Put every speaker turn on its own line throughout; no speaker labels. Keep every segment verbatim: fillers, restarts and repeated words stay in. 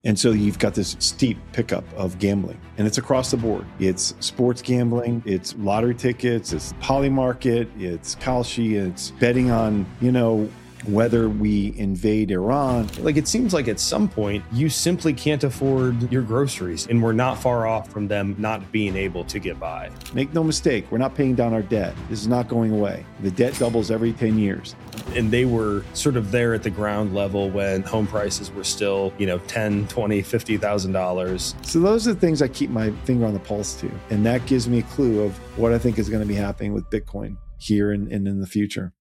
And so you've got this steep pickup of gambling, and it's across the board. It's sports gambling, it's lottery tickets, it's Polymarket, it's Kalshi, it's betting on, you know, whether we invade Iran.
Like, it seems like at some point you simply can't afford your groceries, and we're not far off from them not being able to get by.
Make no mistake, we're not paying down our debt. This is not going away. The debt doubles every ten years.
And they were sort of there at the ground level when home prices were still, you know, ten, twenty, fifty thousand dollars.
So those are the things I keep my finger on the pulse to. And that gives me a clue of what I think is going to be happening with Bitcoin here and, and in the future.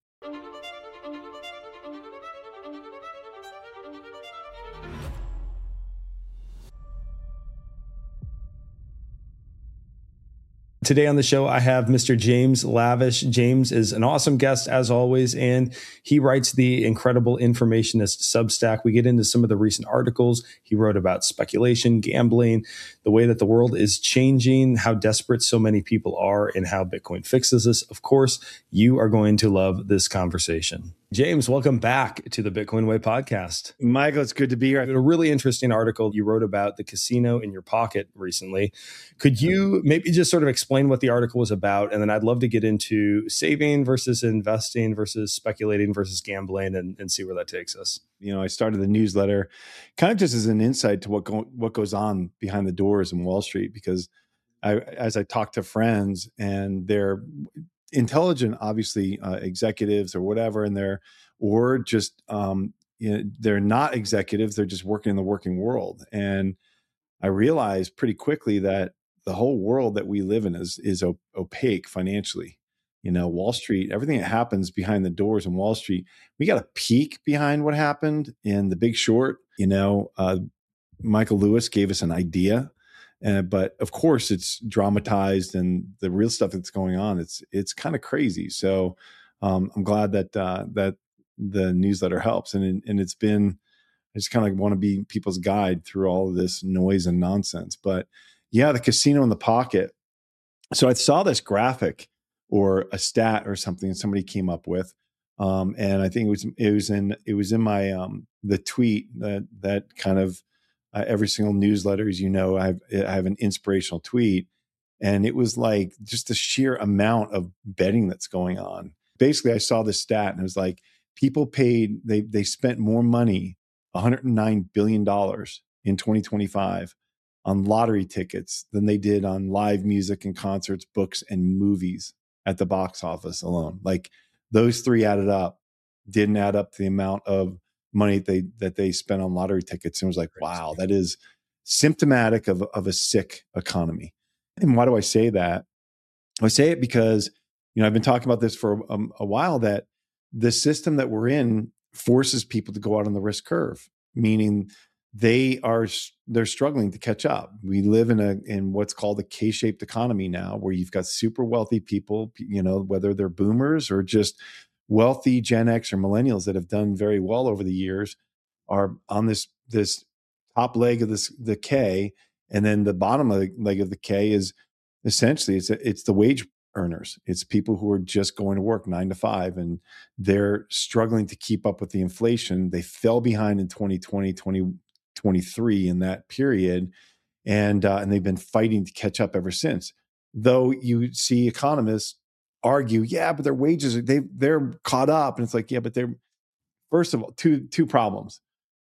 Today on the show, I have Mister James Lavish. James is an awesome guest, as always, and he writes the Incredible Informationist Substack. We get into some of the recent articles he wrote about speculation, gambling, the way that the world is changing, how desperate so many people are, and how Bitcoin fixes this. Of course, you are going to love this conversation. James, welcome back to the Bitcoin Way podcast.
Michael, it's good to be here.
A really interesting article you wrote about the casino in your pocket recently. Could you maybe just sort of explain what the article was about? And then I'd love to get into saving versus investing versus speculating versus gambling and, and see where that takes us.
You know, I started the newsletter kind of just as an insight to what go, what goes on behind the doors in Wall Street, because I, as I talk to friends and they're intelligent, obviously, uh, executives or whatever, and they're or just um, you know, they're not executives; they're just working in the working world. And I realized pretty quickly that the whole world that we live in is is op- opaque financially. You know, Wall Street, everything that happens behind the doors in Wall Street, we got a peek behind what happened in The Big Short. You know, uh, Michael Lewis gave us an idea. Uh, but of course, it's dramatized, and the real stuff that's going on, it's it's kind of crazy. So um, I'm glad that uh, that the newsletter helps, and and it's been I just kind of want to be people's guide through all of this noise and nonsense. But yeah, the casino in the pocket. So I saw this graphic or a stat or something somebody came up with, um, and I think it was it was in it was in my um, the tweet that that kind of. Uh, every single newsletter, as you know, I have, I have an inspirational tweet, and it was like just the sheer amount of betting that's going on. Basically, I saw this stat, and it was like people paid, they they spent more money, one hundred nine billion dollars in twenty twenty-five on lottery tickets than they did on live music and concerts, books, and movies at the box office alone. Like those three added up, didn't add up to the amount of money they that they spent on lottery tickets. And it was like, wow, that is symptomatic of, of a sick economy. And why do I say that? I say it because, you know, I've been talking about this for a, a while, that the system that we're in forces people to go out on the risk curve, meaning they are they're struggling to catch up. We live in a in what's called a K-shaped economy now, where you've got super wealthy people, you know, whether they're boomers or just wealthy Gen X or millennials that have done very well over the years, are on this this top leg of this the K, and then the bottom of the leg of the K is essentially it's it's the wage earners. It's people who are just going to work nine to five, and they're struggling to keep up with the inflation. They fell behind in twenty twenty, twenty twenty-three in that period, and uh, and they've been fighting to catch up ever since. Though you see economists argue, yeah, but their wages, they they're caught up. And it's like, yeah, but they're, first of all, two two problems.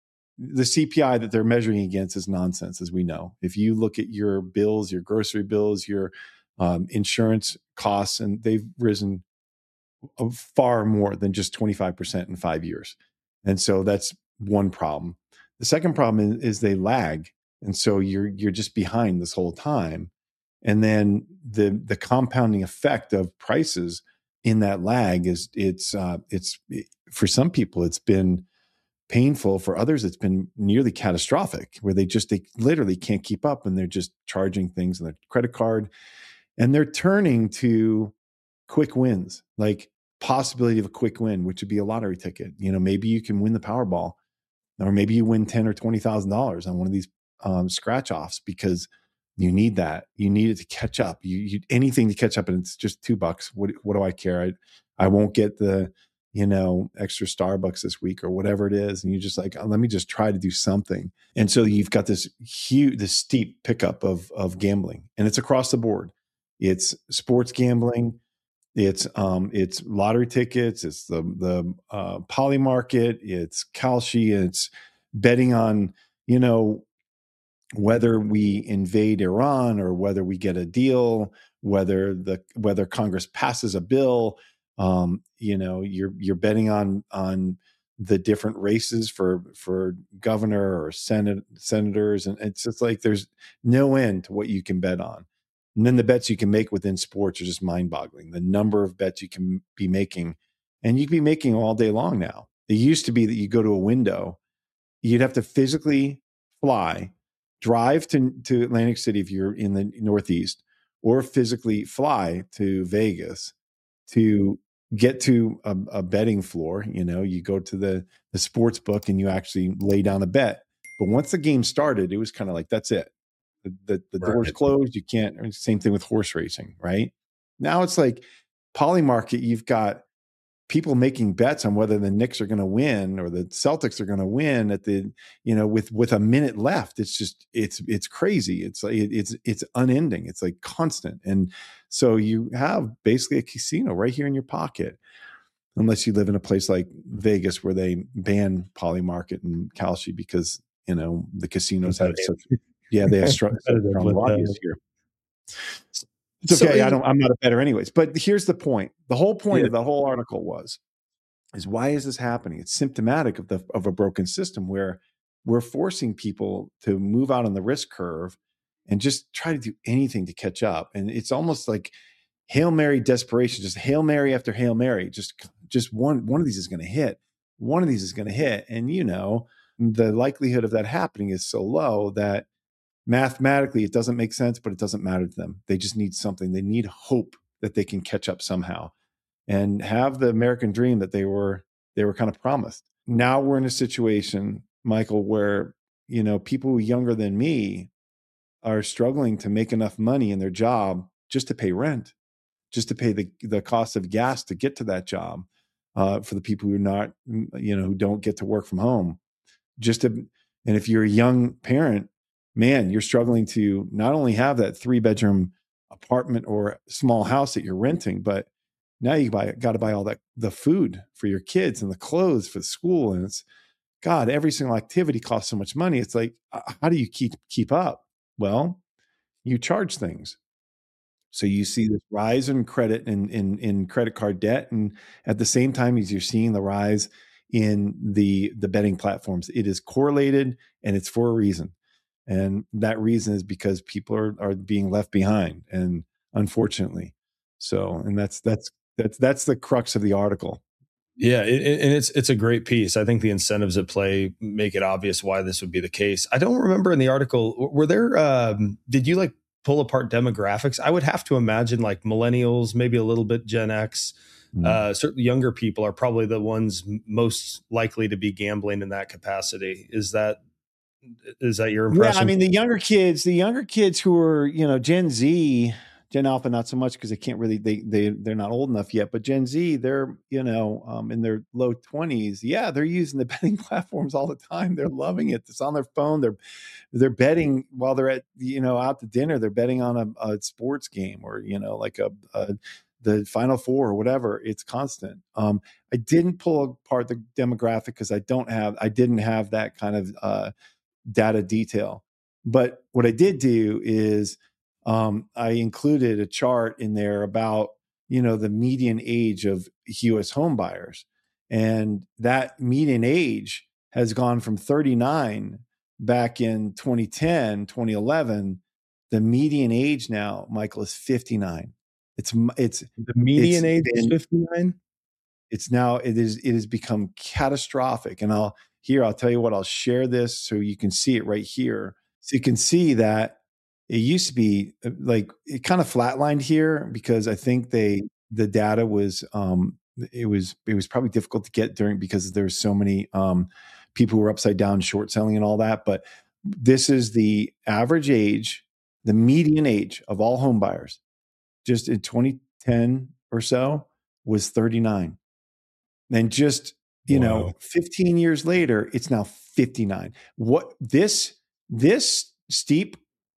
The C P I that they're measuring against is nonsense, as we know. If you look at your bills, your grocery bills, your um, insurance costs, and they've risen far more than just twenty-five percent in five years. And so that's one problem. The second problem is, is they lag. And so you're you're just behind this whole time. And then the the compounding effect of prices in that lag is it's uh, it's it, for some people it's been painful. For others, it's been nearly catastrophic, where they just they literally can't keep up, and they're just charging things on their credit card, and they're turning to quick wins, like possibility of a quick win, which would be a lottery ticket. You know, maybe you can win the Powerball, or maybe you win ten or twenty thousand dollars on one of these um, scratch offs, because you need that. You need it to catch up. You, you anything to catch up, and it's just two bucks. What what do I care? I I won't get the you know, extra Starbucks this week or whatever it is. And you're just like, oh, let me just try to do something. And so you've got this huge, this steep pickup of, of gambling, and it's across the board. It's sports gambling. It's, um, it's lottery tickets. It's the, the, uh, poly market. It's Kalshi. It's betting on, you know, whether we invade Iran or whether we get a deal, whether the whether Congress passes a bill, um, you know, you're you're betting on on the different races for for governor or senate senators, and it's just like there's no end to what you can bet on. And then the bets you can make within sports are just mind-boggling. The number of bets you can be making, and you can be making all day long now. It used to be that you go to a window, you'd have to physically fly, drive to, to Atlantic City if you're in the Northeast, or physically fly to Vegas to get to a, a betting floor. You know, you go to the, the sports book and you actually lay down a bet. But once the game started, it was kind of like, that's it. The, the, the
Right.
door's closed. You can't, same thing with horse racing, right? Now it's like poly market, you've got people making bets on whether the Knicks are going to win or the Celtics are going to win at the, you know, with, with a minute left. It's just, it's, it's crazy. It's like, it's, it's unending. It's like constant. And so you have basically a casino right here in your pocket, unless you live in a place like Vegas where they ban poly market and Kalshi because, you know, the casinos have such, yeah, they have strong, strong lobbyists here. It's okay. So, I don't, I'm not a bettor anyways, but here's the point. The whole point yeah. of the whole article was, is why is this happening? It's symptomatic of the, of a broken system where we're forcing people to move out on the risk curve and just try to do anything to catch up. And it's almost like Hail Mary desperation, just Hail Mary after Hail Mary. Just, just one, one of these is going to hit. One of these is going to hit. And, you know, the likelihood of that happening is so low that mathematically, it doesn't make sense, but it doesn't matter to them. They just need something. They need hope that they can catch up somehow and have the American dream that they were they were kind of promised. Now we're in a situation, Michael, where, you know, people younger than me are struggling to make enough money in their job just to pay rent, just to pay the the cost of gas to get to that job, uh, for the people who are not, you know, who don't get to work from home. Just to, and if you're a young parent, man, you're struggling to not only have that three bedroom apartment or small house that you're renting, but now you buy, got to buy all that, the food for your kids and the clothes for the school. And it's, God, every single activity costs so much money. It's like, how do you keep, keep up? Well, you charge things. So you see this rise in credit and in, in, in credit card debt. And at the same time as you're seeing the rise in the, the betting platforms, it is correlated and it's for a reason. And that reason is because people are, are being left behind, and unfortunately. So, and that's, that's, that's, that's the crux of the article.
Yeah. It, and it's, it's a great piece. I think the incentives at play make it obvious why this would be the case. I don't remember in the article, were there, um, did you like pull apart demographics? I would have to imagine like millennials, maybe a little bit Gen X, mm. uh, certainly younger people are probably the ones most likely to be gambling in that capacity. Is that, Is that your impression?
Yeah, I mean, the younger kids, the younger kids who are, you know, Gen Z, Gen Alpha, not so much because they can't really, they, they, they're not old enough yet, but Gen Z, they're, you know, um, in their low twenties. Yeah, they're using the betting platforms all the time. They're loving it. It's on their phone. They're, they're betting while they're at, you know, out to dinner. They're betting on a, a sports game or, you know, like a, a the Final Four or whatever. It's constant. Um, I didn't pull apart the demographic because I don't have, I didn't have that kind of, uh, data detail. But what I did do is um, I included a chart in there about, you know, the median age of U S home buyers. And that median age has gone from thirty-nine back in twenty ten, twenty eleven. The median age now, Michael, is fifty-nine. It's, it's
the median
it's
age been, is fifty-nine.
It's now, it is, it has become catastrophic. And I'll, Here, I'll tell you what, I'll share this so you can see it right here. So you can see that it used to be like, it kind of flatlined here because I think they, the data was, um, it was, it was probably difficult to get during because there's so many um, people who were upside down, short selling and all that. But this is the average age, the median age of all home buyers, just in twenty ten or so was thirty-nine. And just, you
Wow.
know, fifteen years later, it's now fifty-nine. What this, this steep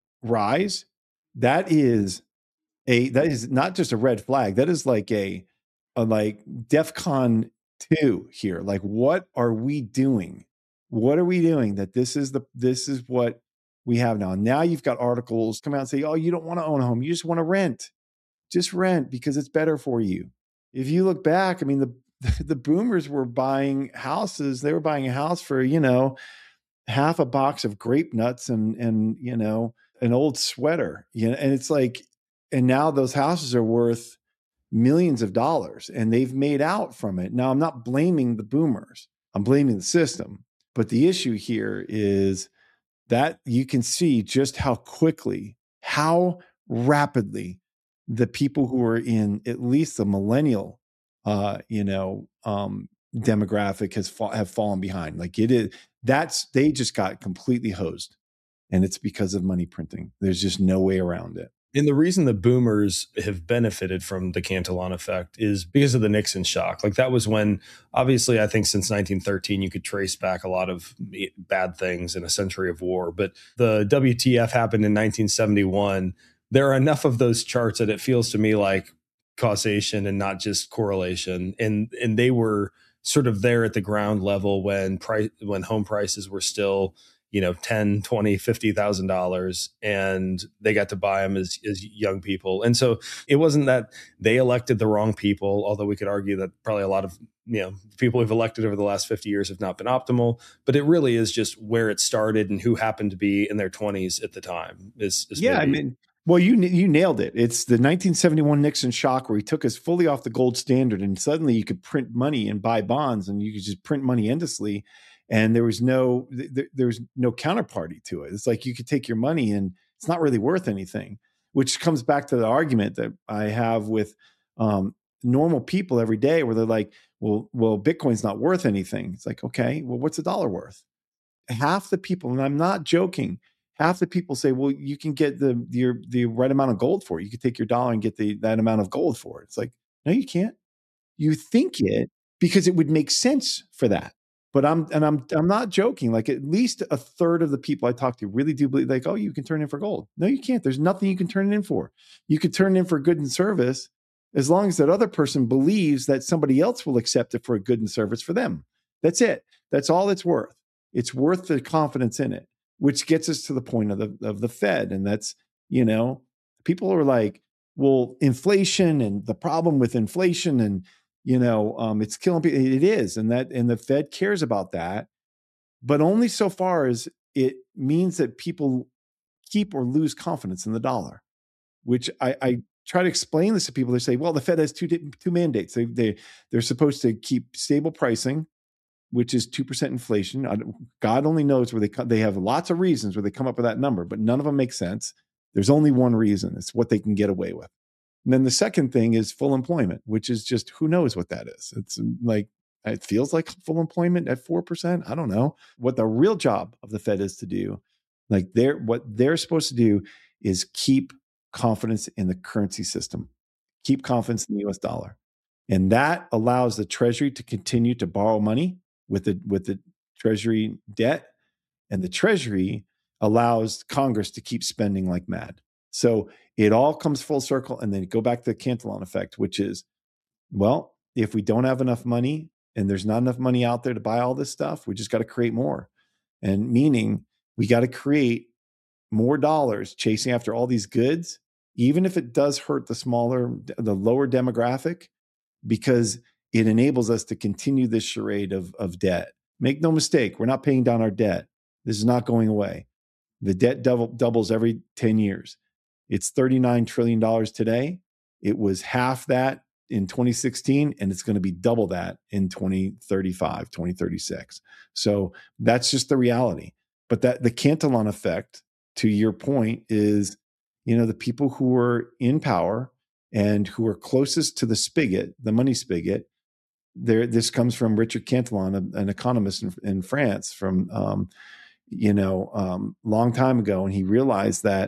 rise, that is a, that is not just a red flag. That is like a, a like DEFCON two here. Like, what are we doing? What are we doing that this is the, this is what we have now. Now you've got articles come out and say, oh, you don't want to own a home. You just want to rent. Just rent because it's better for you. If you look back, I mean, the, the boomers were buying houses. They were buying a house for, you know, half a box of grape nuts and, and, you know, an old sweater, you know, and it's like, and now those houses are worth millions of dollars and they've made out from it. Now I'm not blaming the boomers. I'm blaming the system. But the issue here is that you can see just how quickly, how rapidly the people who are in at least the millennial, uh, you know, um, demographic has fa- have fallen behind. Like it is, that's, they just got completely hosed, and it's because of money printing. There's just no way around it.
And the reason the boomers have benefited from the Cantillon effect is because of the Nixon shock. Like that was when, obviously, I think since nineteen thirteen, you could trace back a lot of bad things in a century of war. But the W T F happened in nineteen seventy-one. There are enough of those charts that it feels to me like causation and not just correlation. And and they were sort of there at the ground level when price when home prices were still, you know, ten, twenty, fifty thousand dollars, and they got to buy them as, as young people. And so it wasn't that they elected the wrong people, although we could argue that probably a lot of, you know, people who've elected over the last fifty years have not been optimal, but it really is just where it started and who happened to be in their twenties at the time. Is, is
yeah,
maybe-
I mean, well, you you nailed it. It's the nineteen seventy-one Nixon shock where he took us fully off the gold standard, and suddenly you could print money and buy bonds, and you could just print money endlessly. And there was no, th- there was no counterparty to it. It's like you could take your money and it's not really worth anything, which comes back to the argument that I have with um, normal people every day, where they're like, well, well, Bitcoin's not worth anything. It's like, okay, well, what's a dollar worth? Half the people, and I'm not joking, half the people say, well, you can get the your the right amount of gold for it. You could take your dollar and get the that amount of gold for it. It's like, no, you can't. You think it because it would make sense for that. But I'm and I'm I'm not joking. Like at least a third of the people I talk to really do believe, like, oh, you can turn in for gold. No, you can't. There's nothing you can turn it in for. You could turn it in for good and service as long as that other person believes that somebody else will accept it for a good and service for them. That's it. That's all it's worth. It's worth the confidence in it, which gets us to the point of the of the Fed. And that's, you know, people are like, well, inflation and the problem with inflation and you know, um, it's killing people. It is, and that, and the Fed cares about that, but only so far as it means that people keep or lose confidence in the dollar. Which I, I try to explain this to people. They say, "Well, the Fed has two two mandates. They they they're supposed to keep stable pricing, which is two percent inflation. I, God only knows where they they have lots of reasons where they come up with that number, but none of them make sense. There's only one reason. It's what they can get away with." And then the second thing is full employment, which is just who knows what that is. It's like, it feels like full employment at four percent. I don't know. What the real job of the Fed is to do, like they're, what they're supposed to do is keep confidence in the currency system, keep confidence in the U S dollar. And that allows the Treasury to continue to borrow money with the, with the Treasury debt. And the Treasury allows Congress to keep spending like mad. So it all comes full circle, and then go back to the Cantillon effect, which is, well, if we don't have enough money and there's not enough money out there to buy all this stuff, we just got to create more. And meaning we got to create more dollars chasing after all these goods, even if it does hurt the smaller, the lower demographic, because it enables us to continue this charade of, of debt. Make no mistake, we're not paying down our debt. This is not going away. The debt double, doubles every ten years. It's thirty-nine trillion dollars today. It was half that in twenty sixteen, and it's going to be double that in twenty thirty-five, twenty thirty-six. So that's just the reality. But that the Cantillon effect, to your point, is, you know, the people who are in power and who are closest to the spigot, the money spigot. There, this comes from Richard Cantillon, an economist in, in France, from um, you know, um, long time ago, and he realized that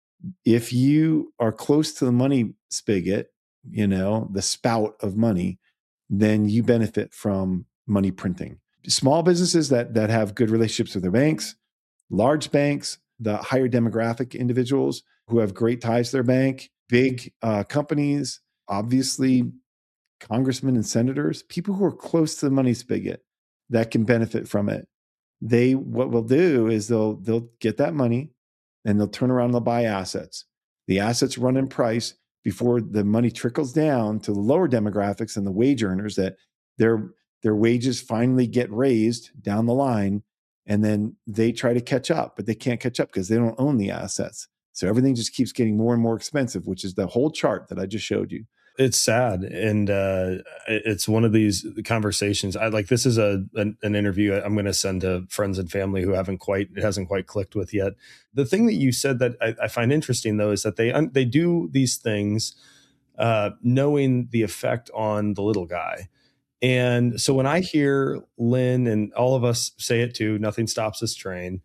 if you are close to the money spigot, you know, the spout of money, then you benefit from money printing. Small businesses that that have good relationships with their banks, large banks, the higher demographic individuals who have great ties to their bank, big uh, companies, obviously congressmen and senators, people who are close to the money spigot that can benefit from it. They what will do is they'll they'll get that money and they'll turn around and they'll buy assets. The assets run in price before the money trickles down to the lower demographics and the wage earners, that their their wages finally get raised down the line, and then they try to catch up, but they can't catch up because they don't own the assets. So everything just keeps getting more and more expensive, which is the whole chart that I just showed you.
It's sad, and uh, it's one of these conversations. I like this is a an, an interview I'm going to send to friends and family who haven't quite it hasn't quite clicked with yet. The thing that you said that I, I find interesting though is that they they do these things uh, knowing the effect on the little guy. And so when I hear Lynn and all of us say it too, nothing stops this train.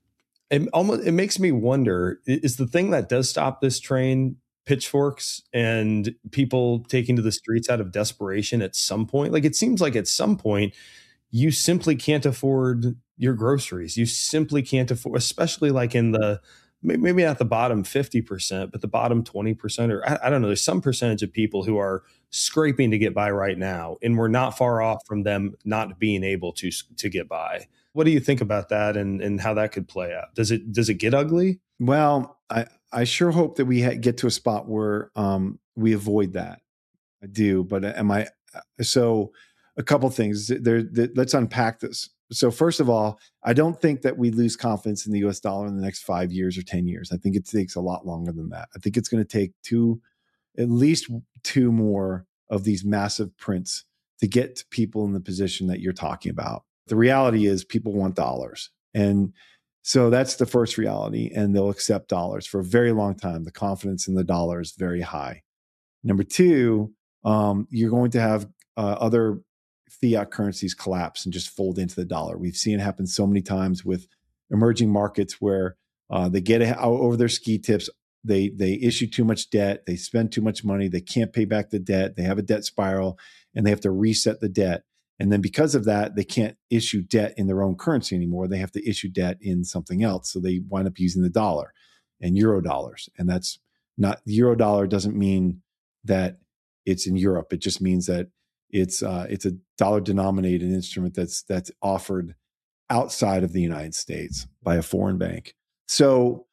It almost it makes me wonder: is the thing that does stop this train pitchforks and people taking to the streets out of desperation at some point? Like, it seems like at some point you simply can't afford your groceries. You simply can't afford, especially like in the, maybe not the bottom fifty percent, but the bottom twenty percent, or I, I don't know, there's some percentage of people who are scraping to get by right now. And we're not far off from them not being able to, to get by. What do you think about that, and, and how that could play out? Does it, does it get ugly?
Well, I, I sure hope that we ha- get to a spot where um, we avoid that. I do, but am I? So, a couple things. There, there, let's unpack this. So, first of all, I don't think that we lose confidence in the U S dollar in the next five years or ten years. I think it takes a lot longer than that. I think it's going to take two, at least two more of these massive prints to get people in the position that you're talking about. The reality is, people want dollars, and so that's the first reality, and they'll accept dollars for a very long time. The confidence in the dollar is very high. Number two, um, you're going to have uh, other fiat currencies collapse and just fold into the dollar. We've seen it happen so many times with emerging markets where uh, they get out over their ski tips. They they issue too much debt. They spend too much money. They can't pay back the debt. They have a debt spiral, and they have to reset the debt. And then because of that, they can't issue debt in their own currency anymore. They have to issue debt in something else. So they wind up using the dollar and euro dollars. And that's not, euro dollar doesn't mean that it's in Europe. It just means that it's uh, it's a dollar denominated instrument that's that's offered outside of the United States by a foreign bank. So,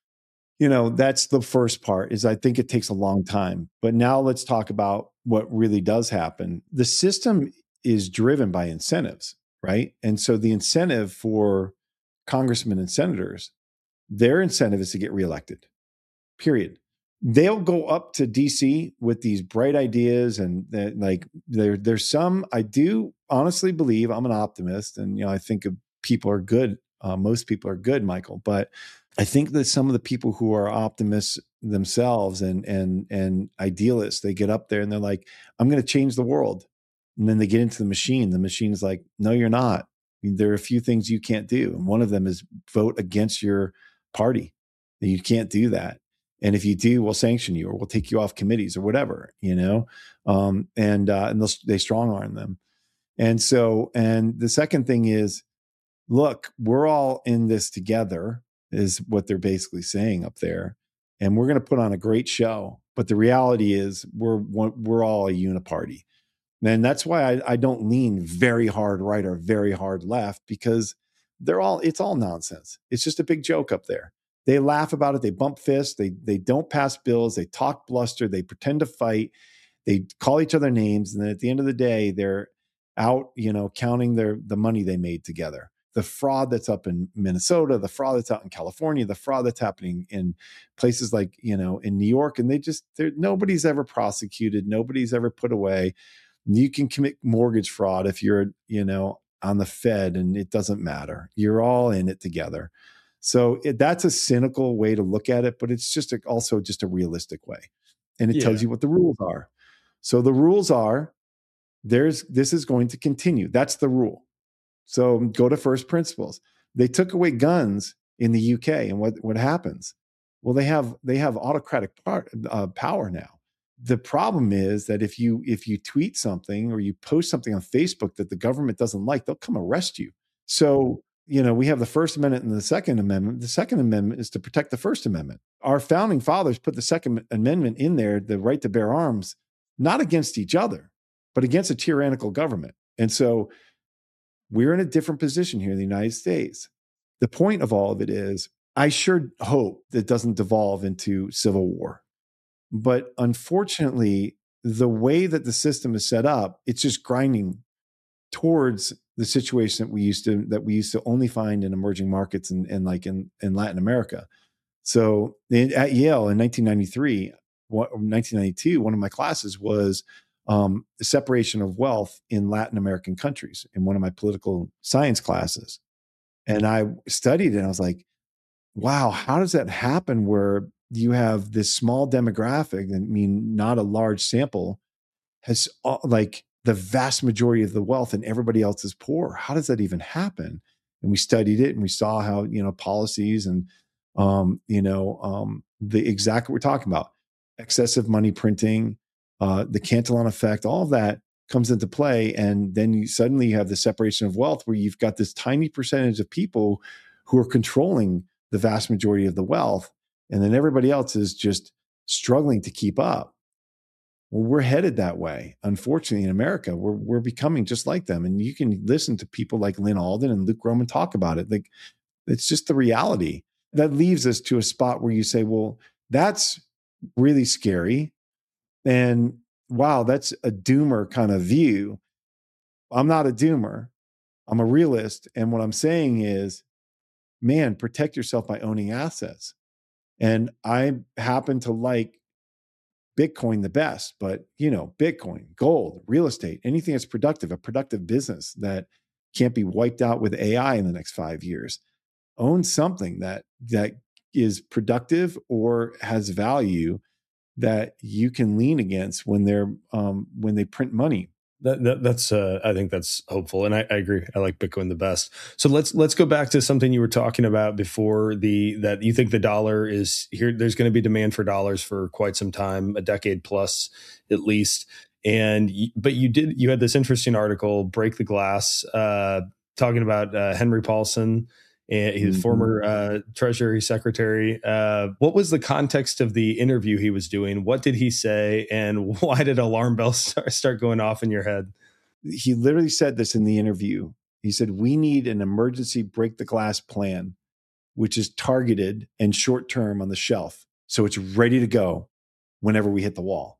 you know, that's the first part, is I think it takes a long time. But now let's talk about what really does happen. The system is driven by incentives, right? And so the incentive for congressmen and senators, their incentive is to get reelected, period. They'll go up to D C with these bright ideas, and like there, there's some, I do honestly believe, I'm an optimist, and you know, I think people are good. Uh, most people are good, Michael, but I think that some of the people who are optimists themselves and and and idealists, they get up there and they're like, I'm going to change the world. And then they get into the machine. The machine's like, no, you're not. I mean, there are a few things you can't do. And one of them is vote against your party. You can't do that. And if you do, we'll sanction you, or we'll take you off committees, or whatever, you know? Um, and uh, and they strong arm them. And so, and the second thing is, look, we're all in this together, is what they're basically saying up there. And we're going to put on a great show. But the reality is, we're we're all a uniparty. And that's why I, I don't lean very hard right or very hard left, because they're all, it's all nonsense. It's just a big joke up there. They laugh about it. They bump fists. They they don't pass bills. They talk bluster. They pretend to fight. They call each other names. And then at the end of the day, they're out, you know, counting their the money they made together. The fraud that's up in Minnesota, the fraud that's out in California, the fraud that's happening in places like, you know, in New York. And they just, nobody's ever prosecuted. Nobody's ever put away. You can commit mortgage fraud if you're, you know, on the Fed, and it doesn't matter. You're all in it together. So it, that's a cynical way to look at it, but it's just a, also just a realistic way. And it yeah. tells you what the rules are. So the rules are, there's this is going to continue. That's the rule. So go to first principles. They took away guns in the U K, and what what happens? Well, they have they have autocratic part, uh, power now. the problem is that if you if you tweet something or you post something on Facebook that the government doesn't like, they'll come arrest you. So, you know, we have the First Amendment and the Second Amendment. The Second Amendment is to protect the First Amendment. Our founding fathers put the Second Amendment in there, the right to bear arms, not against each other, but against a tyrannical government. And so we're in a different position here in the United States. The point of all of it is, I sure hope that it doesn't devolve into civil war. But unfortunately, the way that the system is set up, it's just grinding towards the situation that we used to that we used to only find in emerging markets and, and like in, in Latin America. So at Yale in nineteen ninety-three, nineteen ninety-two, one of my classes was um, the separation of wealth in Latin American countries in one of my political science classes. And I studied it and I was like, wow, how does that happen where you have this small demographic, I mean, not a large sample, has uh, like the vast majority of the wealth and everybody else is poor. How does that even happen? And we studied it and we saw how, you know, policies and, um, you know, um, the exact what we're talking about, excessive money printing, uh, the Cantillon effect, all of that comes into play. And then you suddenly you have the separation of wealth where you've got this tiny percentage of people who are controlling the vast majority of the wealth. And then everybody else is just struggling to keep up. Well, we're headed that way. Unfortunately, in America, we're we're becoming just like them. And you can listen to people like Lynn Alden and Luke Gromen talk about it. Like, it's just the reality. That leaves us to a spot where you say, well, that's really scary. And wow, that's a doomer kind of view. I'm not a doomer. I'm a realist. And what I'm saying is, man, protect yourself by owning assets. And I happen to like Bitcoin the best, but you know, Bitcoin, gold, real estate, anything that's productive, a productive business that can't be wiped out with A I in the next five years. Own something that that is productive or has value that you can lean against when they're um, when they print money.
That, that that's uh, I think that's hopeful, and I, I agree. I like Bitcoin the best. So let's let's go back to something you were talking about before, the that you think the dollar is here. There's going to be demand for dollars for quite some time, a decade plus at least. And but you did you had this interesting article, Break the Glass, uh, talking about uh, Henry Paulson. And he's mm-hmm. former uh, Treasury Secretary. Uh, what was the context of the interview he was doing? What did he say? And why did alarm bells start, start going off in your head?
He literally said this in the interview. He said, we need an emergency break the glass plan, which is targeted and short term on the shelf. So it's ready to go whenever we hit the wall.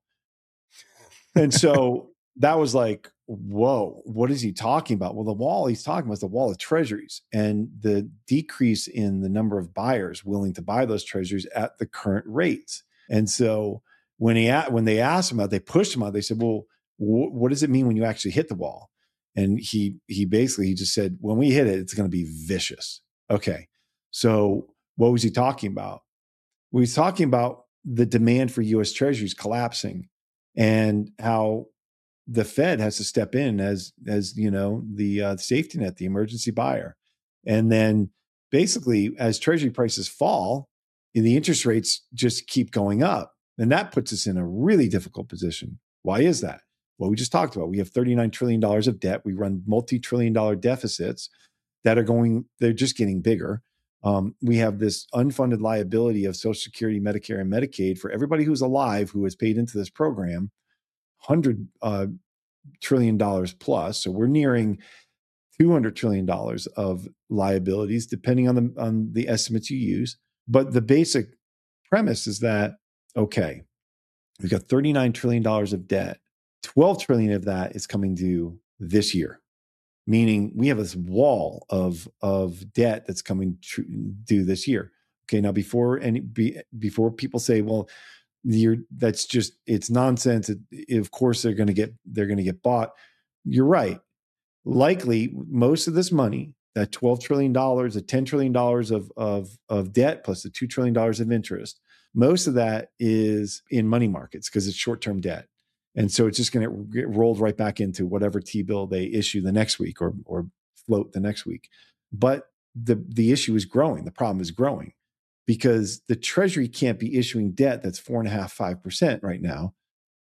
And so that was like, whoa, what is he talking about? Well, the wall he's talking about is the wall of treasuries and the decrease in the number of buyers willing to buy those treasuries at the current rates. And so when he when they asked him out, they pushed him out. They said, well, wh- what does it mean when you actually hit the wall? And he he basically he just said, when we hit it, it's going to be vicious. Okay, so what was he talking about? Well, he's talking about the demand for U S treasuries collapsing and how the Fed has to step in as, as you know, the uh, safety net, the emergency buyer. And then basically as treasury prices fall, the interest rates just keep going up. And that puts us in a really difficult position. Why is that? Well, we just talked about, we have thirty-nine trillion dollars of debt. We run multi-trillion dollar deficits that are going, they're just getting bigger. Um, we have this unfunded liability of Social Security, Medicare, and Medicaid for everybody who's alive who has paid into this program. Hundred uh, trillion dollars plus, so we're nearing two hundred trillion dollars of liabilities, depending on the on the estimates you use. But the basic premise is that okay, we've got thirty-nine trillion dollars of debt. twelve trillion of that is coming due this year, meaning we have this wall of of debt that's coming tr- due this year. Okay, now before any be, before people say, well, You're, that's just, it's nonsense. It, it, of course, they're going to get, they're going to get bought. You're right. Likely, most of this money, that twelve trillion dollars, the ten trillion dollars of, of, of debt, plus the two trillion dollars of interest, most of that is in money markets because it's short-term debt. And so it's just going to get rolled right back into whatever T-bill they issue the next week or, or float the next week. But the, the issue is growing. The problem is growing. Because the Treasury can't be issuing debt that's four and a half, five percent right now,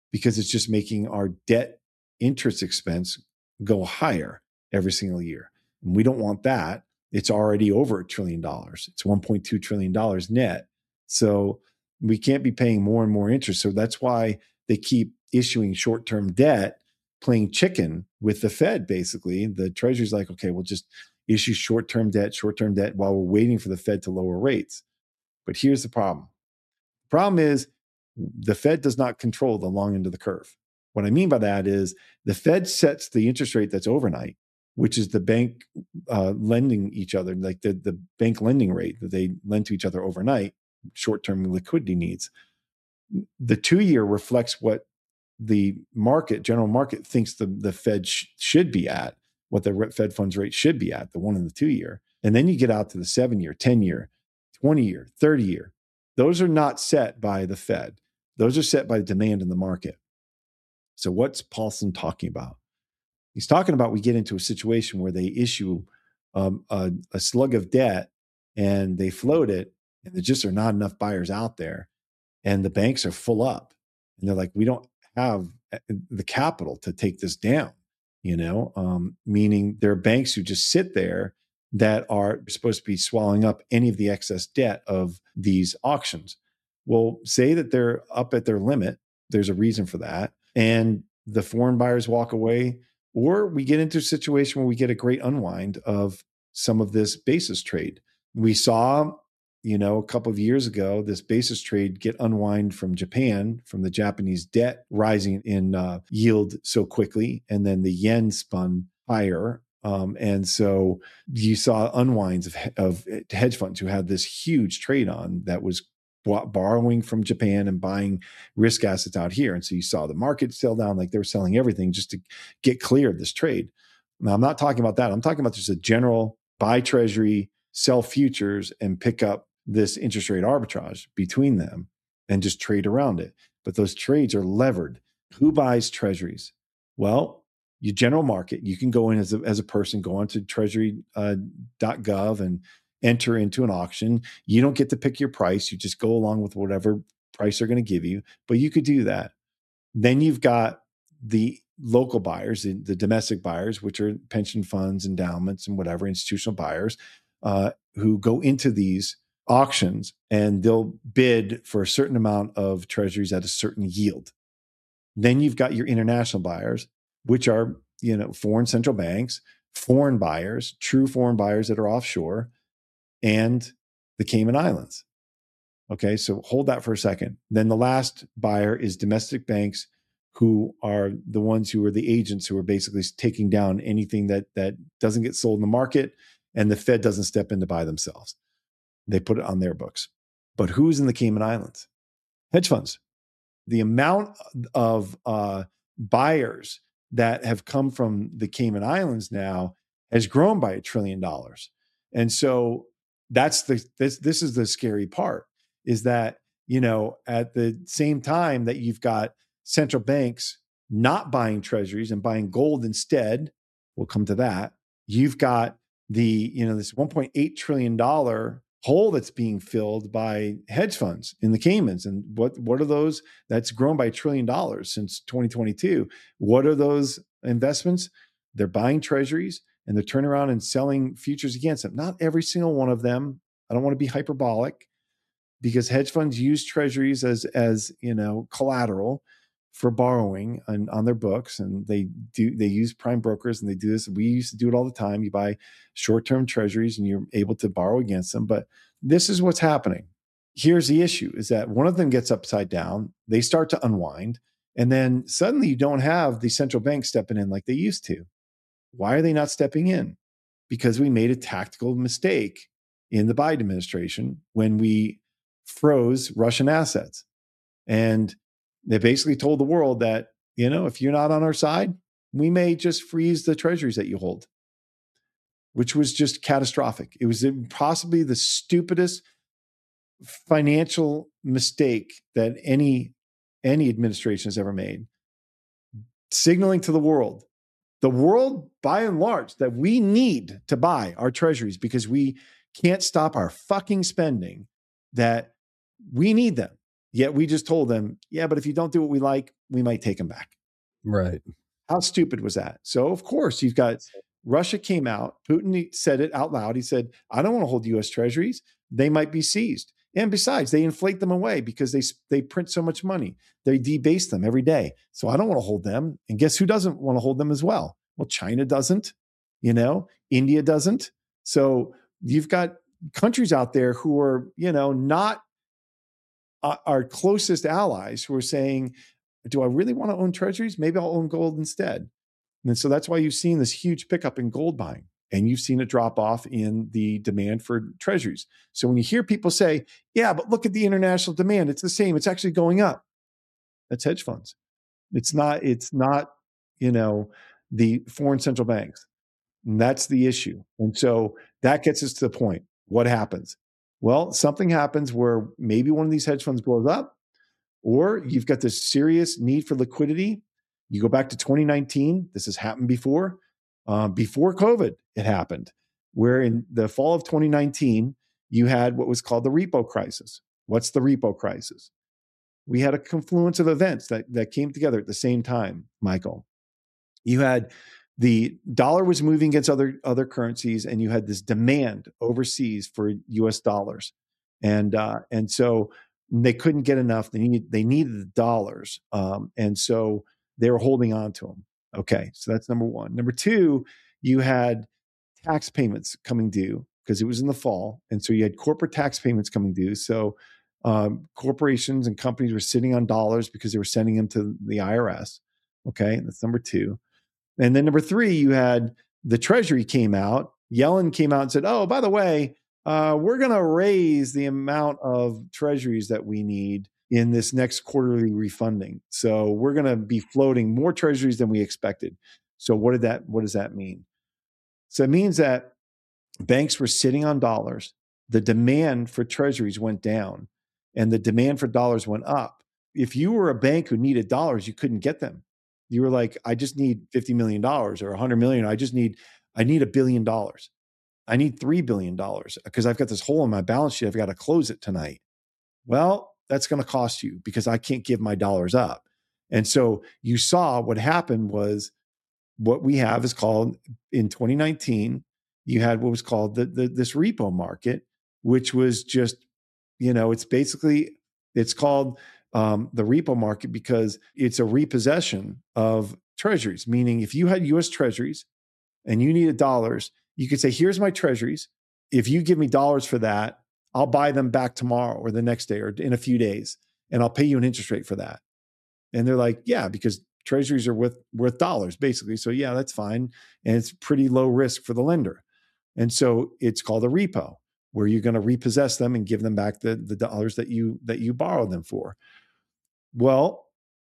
because it's just making our debt interest expense go higher every single year. And we don't want that. It's already over a trillion dollars. It's one point two trillion dollars net. So we can't be paying more and more interest. So that's why they keep issuing short-term debt, playing chicken with the Fed, basically. The Treasury's like, okay, we'll just issue short-term debt, short-term debt while we're waiting for the Fed to lower rates. But here's the problem. The problem is the Fed does not control the long end of the curve. What I mean by that is the Fed sets the interest rate that's overnight, which is the bank uh, lending each other, like the, the bank lending rate that they lend to each other overnight, short-term liquidity needs. The two-year reflects what the market, general market, thinks the, the Fed sh- should be at, what the Fed funds rate should be at, the one and the two-year. And then you get out to the seven-year, ten-year, twenty-year, thirty-year. Those are not set by the Fed. Those are set by demand in the market. So what's Paulson talking about? He's talking about we get into a situation where they issue um, a, a slug of debt and they float it, and there just are not enough buyers out there, and the banks are full up, and they're like, we don't have the capital to take this down, you know, um, meaning there are banks who just sit there that are supposed to be swallowing up any of the excess debt of these auctions. Well, say that they're up at their limit. There's a reason for that. And the foreign buyers walk away, or we get into a situation where we get a great unwind of some of this basis trade. We saw, you know, a couple of years ago, this basis trade get unwind from Japan, from the Japanese debt rising in uh, yield so quickly. And then the yen spun higher. Um, and so you saw unwinds of, of hedge funds who had this huge trade on that was borrowing from Japan and buying risk assets out here. And so you saw the market sell down, like they were selling everything just to get clear of this trade. Now, I'm not talking about that. I'm talking about just a general buy treasury, sell futures, and pick up this interest rate arbitrage between them and just trade around it. But those trades are levered. Who buys treasuries? Well, your general market. You can go in as a, as a person, go onto treasury dot gov and enter into an auction. You don't get to pick your price. You just go along with whatever price they're going to give you, but you could do that. Then you've got the local buyers, the, the domestic buyers, which are pension funds, endowments, and whatever, institutional buyers uh, who go into these auctions and they'll bid for a certain amount of treasuries at a certain yield. Then you've got your international buyers, which are, you know, foreign central banks, foreign buyers, true foreign buyers that are offshore, and the Cayman Islands. Okay, so hold that for a second. Then the last buyer is domestic banks, who are the ones who are the agents who are basically taking down anything that that doesn't get sold in the market, and the Fed doesn't step in to buy themselves. They put it on their books. But who's in the Cayman Islands? Hedge funds. The amount of uh, buyers that have come from the Cayman Islands now has grown by a trillion dollars. And so that's the this this is the scary part, is that, you know, at the same time that you've got central banks not buying treasuries and buying gold instead, we'll come to that. You've got the, you know, this one point eight trillion dollars hole that's being filled by hedge funds in the Caymans. And what, what are those? That's grown by a trillion dollars since twenty twenty-two. What are those investments? They're buying treasuries and they're turning around and selling futures against them. Not every single one of them. I don't want to be hyperbolic, because hedge funds use treasuries as, as you know, collateral for borrowing on, on their books, and they do they use prime brokers, and they do this. We used to do it all the time. You buy short-term treasuries and you're able to borrow against them. But this is what's happening. Here's the issue, is that one of them gets upside down, they start to unwind, and then suddenly you don't have the central bank stepping in like they used to. Why are they not stepping in? Because we made a tactical mistake in the Biden administration when we froze Russian assets. And they basically told the world that, you know, if you're not on our side, we may just freeze the treasuries that you hold, which was just catastrophic. It was possibly the stupidest financial mistake that any, any administration has ever made. Signaling to the world, the world by and large, that we need to buy our treasuries because we can't stop our fucking spending, that we need them. Yet we just told them, yeah, but if you don't do what we like, we might take them back.
Right.
How stupid was that? So, of course, you've got Russia came out. Putin said it out loud. He said, I don't want to hold U S treasuries. They might be seized. And besides, they inflate them away because they, they print so much money. They debase them every day. So I don't want to hold them. And guess who doesn't want to hold them as well? Well, China doesn't, you know, India doesn't. So you've got countries out there who are, you know, not uh, our closest allies who are saying, do I really want to own treasuries? Maybe I'll own gold instead. And so that's why you've seen this huge pickup in gold buying, and you've seen a drop off in the demand for treasuries. So when you hear people say, yeah, but look at the international demand, it's the same, it's actually going up. That's hedge funds. It's not, it's not, you know, the foreign central banks. And that's the issue. And so that gets us to the point. What happens? Well, something happens where maybe one of these hedge funds blows up, or you've got this serious need for liquidity. You go back to twenty nineteen. This has happened before. Uh, before COVID, it happened, where in the fall of twenty nineteen, you had what was called the repo crisis. What's the repo crisis? We had a confluence of events that, that came together at the same time, Michael. You had the dollar was moving against other, other currencies, and you had this demand overseas for U S dollars. And, uh, and so they couldn't get enough. They needed, they needed the dollars. Um, and so they were holding on to them. Okay, so that's number one. Number two, you had tax payments coming due because it was in the fall. And so you had corporate tax payments coming due. So um, corporations and companies were sitting on dollars because they were sending them to the I R S. Okay, that's number two. And then number three, you had the Treasury came out. Yellen came out and said, oh, by the way, uh, we're going to raise the amount of treasuries that we need in this next quarterly refunding. So we're going to be floating more treasuries than we expected. So what did that, what does that mean? So it means that banks were sitting on dollars. The demand for treasuries went down and the demand for dollars went up. If you were a bank who needed dollars, you couldn't get them. You were like, I just need fifty million dollars or one hundred million dollars. I just need, I need a billion dollars. I need three billion dollars because I've got this hole in my balance sheet. I've got to close it tonight. Well, that's going to cost you because I can't give my dollars up. And so you saw what happened was what we have is called in twenty nineteen, you had what was called the, the this repo market, which was just, you know, it's basically, it's called um, the repo market because it's a repossession of treasuries, meaning if you had U S treasuries and you needed dollars, you could say, here's my treasuries. If you give me dollars for that, I'll buy them back tomorrow or the next day or in a few days, and I'll pay you an interest rate for that. And they're like, yeah, because treasuries are worth, worth dollars, basically. So yeah, that's fine. And it's pretty low risk for the lender. And so it's called a repo, where you're going to repossess them and give them back the, the dollars that you, that you borrowed them for. Well,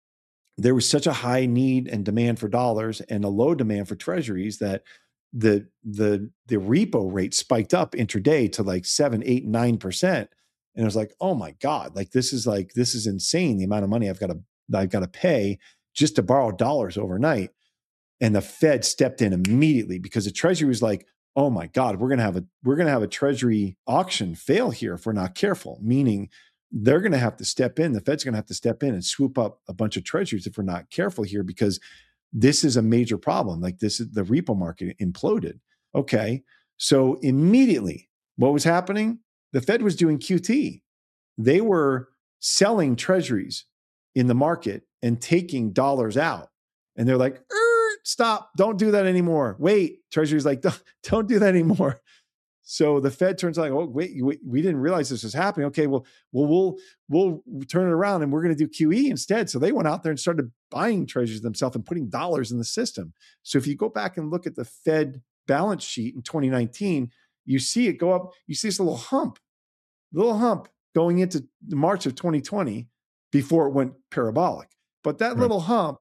there was such a high need and demand for dollars and a low demand for treasuries that the the the repo rate spiked up intraday to like seven, eight, nine percent. And it was like, oh my God, like this is like, this is insane. The amount of money I've got to, I've got to pay just to borrow dollars overnight. And the Fed stepped in immediately because the Treasury was like, oh my God, we're going to have a, we're going to have a Treasury auction fail here if we're not careful. Meaning they're going to have to step in. The Fed's going to have to step in and swoop up a bunch of treasuries if we're not careful here, because this is a major problem. Like this is the repo market imploded. Okay. So immediately what was happening? The Fed was doing Q T. They were selling treasuries in the market and taking dollars out. And they're like, er, stop, don't do that anymore. Wait, Treasury's like, don't, don't do that anymore. So the Fed turns like, oh, wait, we, we didn't realize this was happening. Okay, well, well, we'll we'll turn it around and we're going to do Q E instead. So they went out there and started buying treasuries themselves and putting dollars in the system. So if you go back and look at the Fed balance sheet in twenty nineteen, you see it go up. You see this little hump, little hump going into March of twenty twenty before it went parabolic. But that right. little hump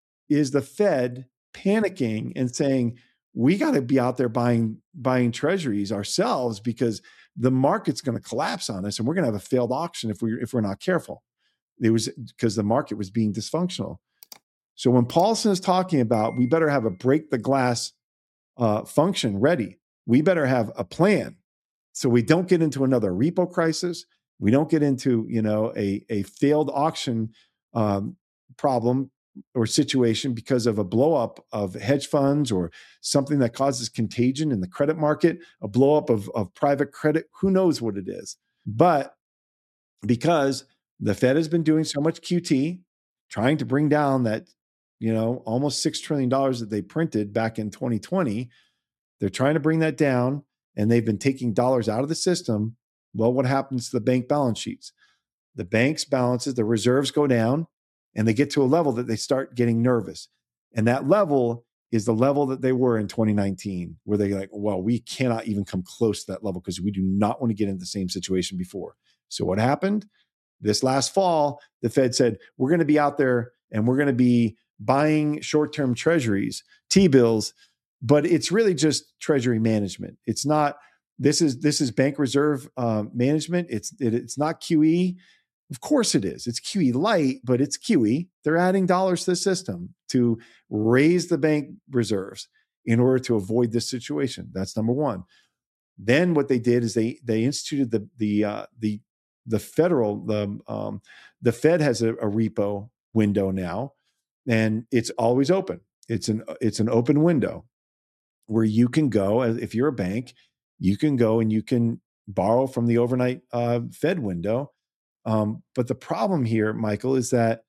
is the Fed panicking and saying, we got to be out there buying buying treasuries ourselves because the market's going to collapse on us and we're going to have a failed auction if we if we're not careful. It was because the market was being dysfunctional. So when Paulson is talking about we better have a break the glass uh, function ready, we better have a plan so we don't get into another repo crisis We don't get into, you know, a, a failed auction um, problem or situation because of a blow up of hedge funds or something that causes contagion in the credit market, a blow up of, of private credit. Who knows what it is? But because the Fed has been doing so much Q T, trying to bring down that, you know, almost six trillion dollars that they printed back in twenty twenty, they're trying to bring that down, and they've been taking dollars out of the system. Well, what happens to the bank balance sheets? The bank's balances, the reserves go down, and they get to a level that they start getting nervous. And that level is the level that they were in twenty nineteen, where they're like, well, we cannot even come close to that level because we do not want to get into the same situation before. So what happened? This last fall, the Fed said, we're going to be out there and we're going to be buying short-term treasuries, T-bills, but it's really just treasury management. It's not, this is this is bank reserve uh, management. It's it, it's not Q E. Of course it is. It's Q E light, but it's Q E. They're adding dollars to the system to raise the bank reserves in order to avoid this situation. That's number one. Then what they did is they they instituted the the uh, the the federal the um, the Fed has a, a repo window now, and it's always open. It's an it's an open window where you can go, if you're a bank, you can go and you can borrow from the overnight uh, Fed window. Um, but the problem here, Michael, is that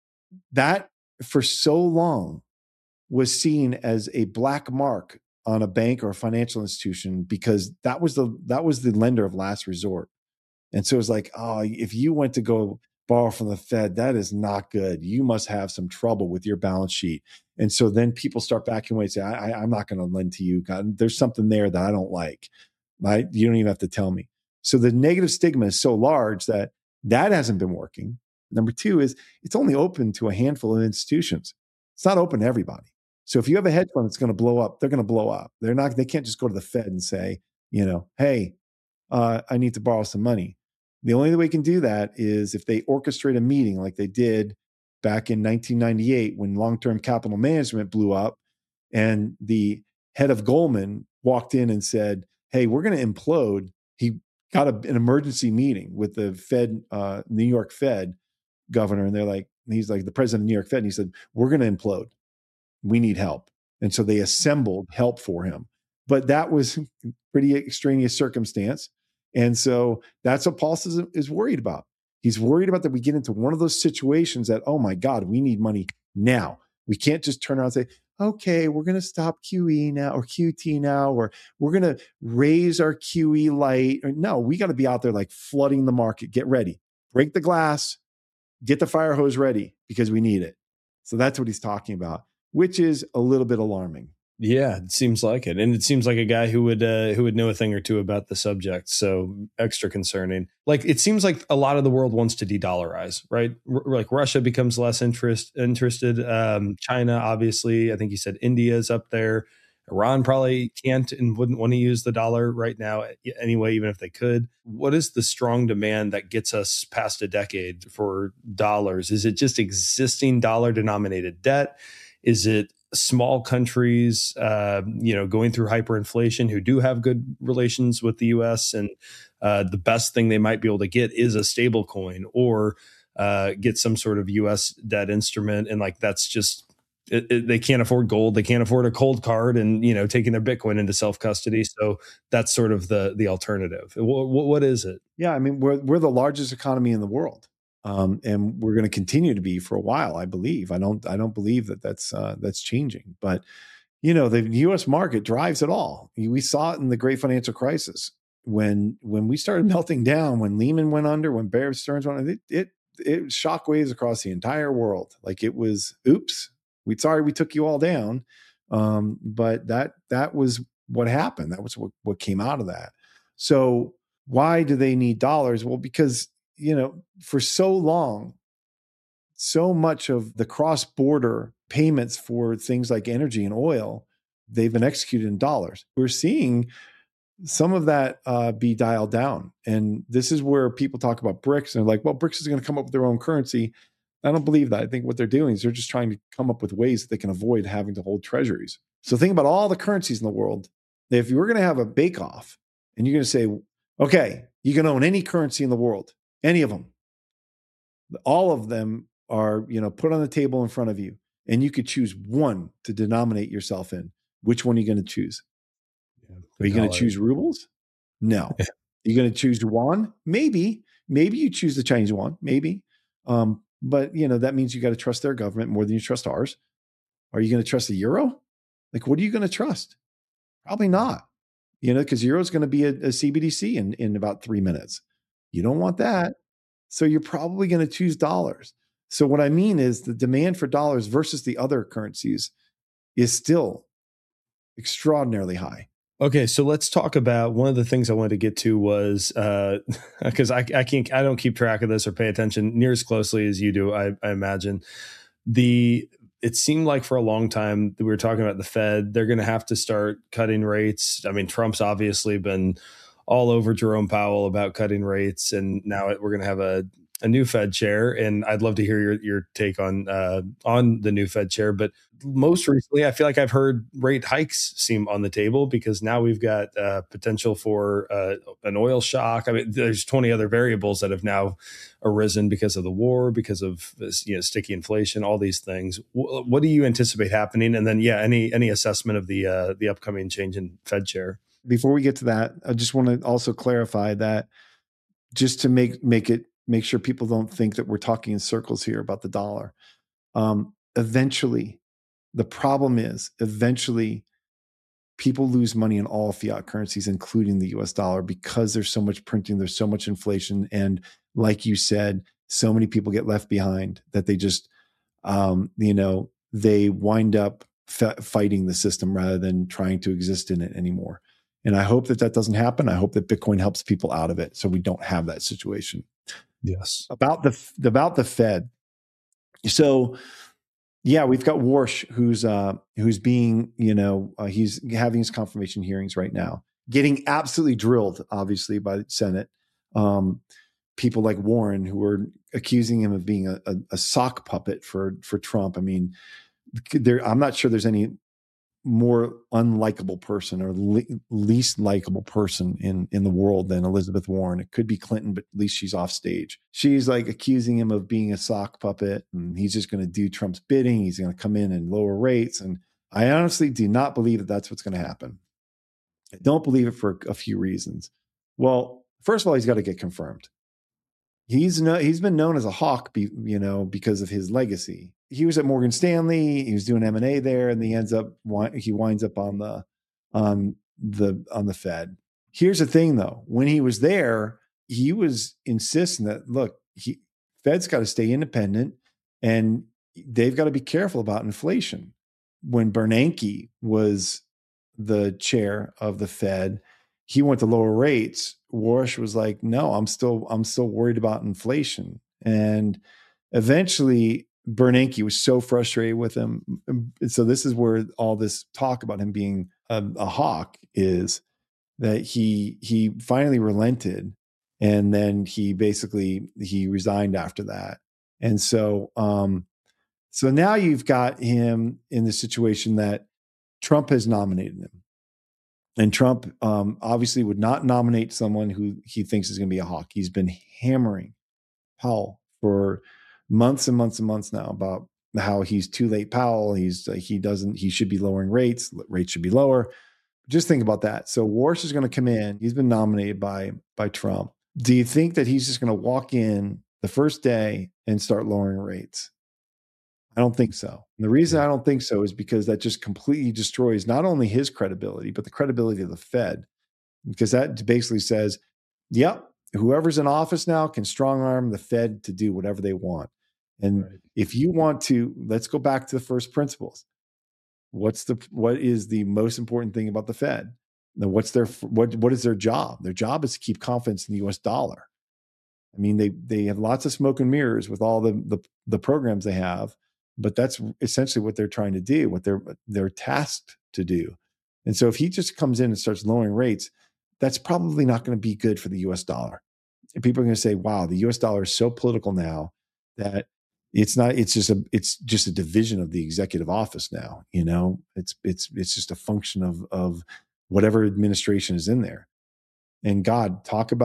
that for so long was seen as a black mark on a bank or a financial institution because that was the that was the lender of last resort. And so it's like, oh, if you went to go borrow from the Fed, that is not good. You must have some trouble with your balance sheet. And so then people start backing away and say, I, I, I'm not going to lend to you. God, there's something there that I don't like. Right? You don't even have to tell me. So the negative stigma is so large that that hasn't been working. Number two is it's only open to a handful of institutions. It's not open to everybody. So if you have a hedge fund that's going to blow up, they're going to blow up. They're not, they can't just go to the Fed and say, you know, hey, uh, I need to borrow some money. The only way we can do that is if they orchestrate a meeting like they did back in nineteen ninety-eight when long-term capital management blew up and the head of Goldman walked in and said, hey, we're going to implode. He got a, an emergency meeting with the Fed, uh, New York Fed governor. And they're like, he's like the president of New York Fed. And he said, we're going to implode. We need help. And so they assembled help for him. But that was pretty extraneous circumstance. And so that's what Paul is, is worried about. He's worried about that we get into one of those situations that, oh my God, we need money now. We can't just turn around and say, okay, we're going to stop Q E now or Q T now, or we're going to raise our Q E light. Or, no, we got to be out there like flooding the market. Get ready. Break the glass. Get the fire hose ready because we need it. So that's what he's talking about, which is a little bit alarming.
Yeah, it seems like it. And it seems like a guy who would uh, who would know a thing or two about the subject. So extra concerning. Like it seems like a lot of the world wants to de-dollarize, right? R- like Russia becomes less interest interested. Um, China, obviously, I think you said India is up there. Iran probably can't and wouldn't want to use the dollar right now anyway, even if they could. What is the strong demand that gets us past a decade for dollars? Is it just existing dollar denominated debt? Is it small countries, uh, you know, going through hyperinflation who do have good relations with the U S and uh, the best thing they might be able to get is a stable coin or uh, get some sort of U S debt instrument. And like, that's just, it, it, they can't afford gold. They can't afford a cold card and, you know, taking their Bitcoin into self-custody. So that's sort of the, the alternative. What, what is it?
Yeah. I mean, we're, we're the largest economy in the world. Um, and we're going to continue to be for a while, I believe. I don't. I don't believe that that's uh, that's changing. But you know, the U S market drives it all. We saw it in the Great Financial Crisis when when we started melting down, when Lehman went under, when Bear Stearns went under. It it, it shockwaves across the entire world. Like it was, oops, we sorry we took you all down. Um, but that that was what happened. That was what what came out of that. So why do they need dollars? Well, because you know, for so long, so much of the cross-border payments for things like energy and oil, they've been executed in dollars. We're seeing some of that uh, be dialed down. And this is where people talk about BRICS and they're like, well, BRICS is going to come up with their own currency. I don't believe that. I think what they're doing is they're just trying to come up with ways that they can avoid having to hold treasuries. So think about all the currencies in the world. If you were going to have a bake-off and you're going to say, okay, You can own any currency in the world, any of them. All of them are, you know, put on the table in front of you, and you could choose one to denominate yourself in. Which one are you going to choose? Yeah, are you going to choose rubles? No. Yeah. You're going to choose yuan? Maybe. Maybe you choose the Chinese yuan. Maybe. Um, but, you know, that means you got to trust their government more than you trust ours. Are you going to trust the euro? Like, what are you going to trust? Probably not. You know, because euro is going to be a, a C B D C in, in about three minutes. You don't want that. So you're probably going to choose dollars. So what I mean is the demand for dollars versus the other currencies is still extraordinarily high.
Okay, so let's talk about one of the things I wanted to get to was because uh, I, I can't I don't keep track of this or pay attention near as closely as you do. I, I imagine the it seemed like for a long time that we were talking about the Fed. They're going to have to start cutting rates. I mean, Trump's obviously been all over Jerome Powell about cutting rates, and now we're going to have a, a new Fed chair. And I'd love to hear your your take on uh, on the new Fed chair. But most recently, I feel like I've heard rate hikes seem on the table because now we've got uh, potential for uh, an oil shock. I mean, there's twenty other variables that have now arisen because of the war, because of this, you know, sticky inflation, all these things. W- what do you anticipate happening? And then, yeah, any any assessment of the uh, the upcoming change in Fed chair?
Before we get to that, I just want to also clarify that just to make make it make sure people don't think that we're talking in circles here about the dollar. Um, eventually, the problem is eventually people lose money in all fiat currencies, including the U S dollar, because there's so much printing, there's so much inflation, and like you said, so many people get left behind that they just, um, you know, they wind up f- fighting the system rather than trying to exist in it anymore. And I hope that that doesn't happen. I hope that Bitcoin helps people out of it so we don't have that situation.
Yes.
About the about the Fed. So, yeah, we've got Warsh, who's uh, who's being, you know, uh, he's having his confirmation hearings right now, getting absolutely drilled, obviously, by the Senate. Um, people like Warren, who are accusing him of being a, a, a sock puppet for for Trump. I mean, there, I'm not sure there's any more unlikable person or le- least likable person in in the world than Elizabeth Warren. It could be Clinton, but at least she's off stage. She's like accusing him of being a sock puppet, and he's just going to do Trump's bidding. He's going to come in and lower rates. And I honestly do not believe that that's what's going to happen. I don't believe it for a few reasons. Well, first of all, he's got to get confirmed. He's no, he's been known as a hawk, be, you know, because of his legacy. He was at Morgan Stanley. He was doing M and A there, and he ends up he winds up on the on the on the Fed. Here's the thing, though: when he was there, he was insisting that look, he, Fed's got to stay independent, and they've got to be careful about inflation. When Bernanke was the chair of the Fed, he went to lower rates. Warsh was like, no, I'm still, I'm still worried about inflation. And eventually Bernanke was so frustrated with him. And so this is where all this talk about him being a, a hawk is, that he, he finally relented. And then he basically, he resigned after that. And so, um, so now you've got him in the situation that Trump has nominated him. And Trump um, obviously would not nominate someone who he thinks is going to be a hawk. He's been hammering Powell for months and months and months now about how he's too late Powell. He's uh, he doesn't, he should be lowering rates. Rates should be lower. Just think about that. So Warsh is going to come in. He's been nominated by, by Trump. Do you think that he's just going to walk in the first day and start lowering rates? I don't think so. And the reason I don't think so is because that just completely destroys not only his credibility, but the credibility of the Fed, because that basically says, yep, whoever's in office now can strong arm the Fed to do whatever they want. And right. If you want to, let's go back to the first principles. What's the, what is the most important thing about the Fed? Now, what's their, what, what is their job? Their job is to keep confidence in the U S dollar. I mean, they, they have lots of smoke and mirrors with all the, the, the programs they have, but that's essentially what they're trying to do, what they're they're tasked to do. And so if he just comes in and starts lowering rates, that's probably not going to be good for the U S dollar. And people are going to say, wow, the U S dollar is so political now that it's not, it's just a, it's just a division of the executive office now. You know, it's, it's, it's just a function of, of whatever administration is in there. And God, talk about